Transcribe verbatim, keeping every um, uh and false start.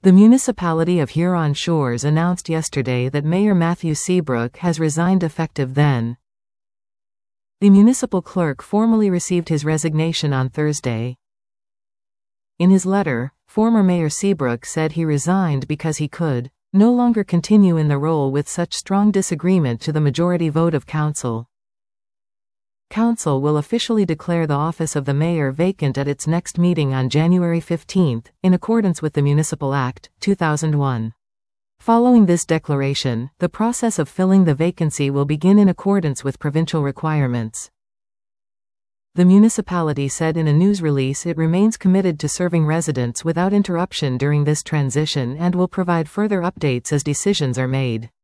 The municipality of Huron Shores announced yesterday that Mayor Matthew Seabrook has resigned effective then. The municipal clerk formally received his resignation on Thursday. In his letter, former Mayor Seabrook said he resigned because he could no longer continue in the role with such strong disagreement to the majority vote of council. Council will officially declare the office of the mayor vacant at its next meeting on January fifteenth, in accordance with the Municipal Act, two thousand one. Following this declaration, the process of filling the vacancy will begin in accordance with provincial requirements. The municipality said in a news release it remains committed to serving residents without interruption during this transition and will provide further updates as decisions are made.